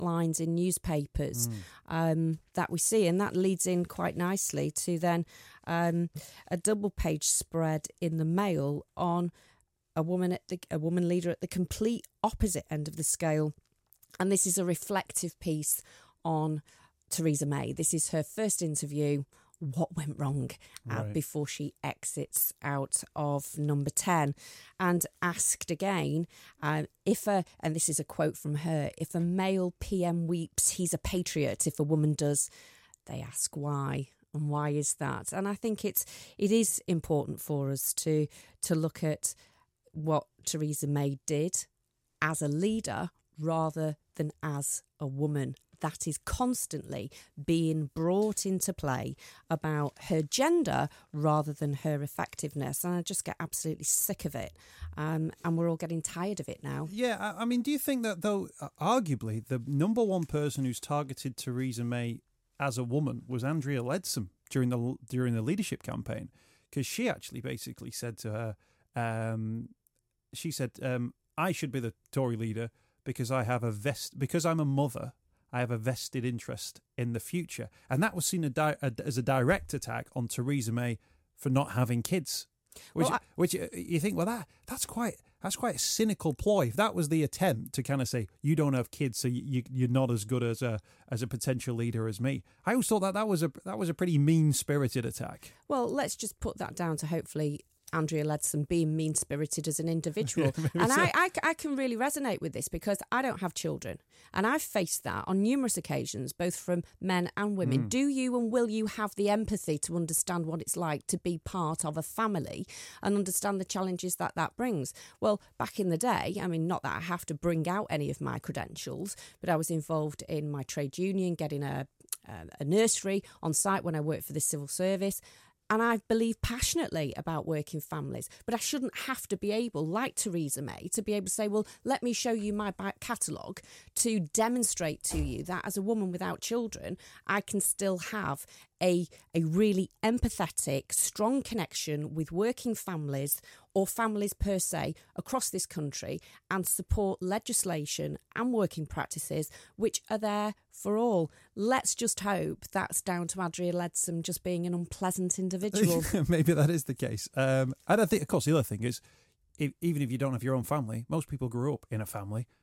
headlines in newspapers that we see. And that leads in quite nicely to then a double page spread in the Mail on a woman leader at the complete opposite end of the scale. And this is a reflective piece on Theresa May. This is her first interview. What went wrong before she exits out of number 10, and asked again and this is a quote from her, if a male PM weeps, he's a patriot. If a woman does, they ask why. And why is that? And I think it is important for us to look at what Theresa May did as a leader rather than as a woman. That is constantly being brought into play about her gender rather than her effectiveness. And I just get absolutely sick of it. And we're all getting tired of it now. Yeah, I mean, do you think that, though, arguably the number one person who's targeted Theresa May as a woman was Andrea Leadsom during the leadership campaign? Because she actually basically said to her, I should be the Tory leader because because I'm a mother. I have a vested interest in the future. And that was seen as a direct attack on Theresa May for not having kids. Which you think, well, that's quite a cynical ploy. If that was the attempt to kind of say, you don't have kids, so you're not as good as a potential leader as me. I always thought that was a pretty mean-spirited attack. Well, let's just put that down to hopefully Andrea Leadsom being mean-spirited as an individual. And I can really resonate with this because I don't have children. And I've faced that on numerous occasions, both from men and women. Do you and will you have the empathy to understand what it's like to be part of a family and understand the challenges that brings? Well, back in the day, I mean, not that I have to bring out any of my credentials, but I was involved in my trade union, getting a nursery on site when I worked for the civil service. And I believe passionately about working families, but I shouldn't have to be able, like Theresa May, to be able to say, well, let me show you my back catalogue to demonstrate to you that as a woman without children, I can still have a really empathetic, strong connection with working families or families per se across this country and support legislation and working practices which are there for all. Let's just hope that's down to Andrea Leadsom just being an unpleasant individual. Maybe that is the case. And I think, of course, the other thing is, even if you don't have your own family, most people grew up in a family.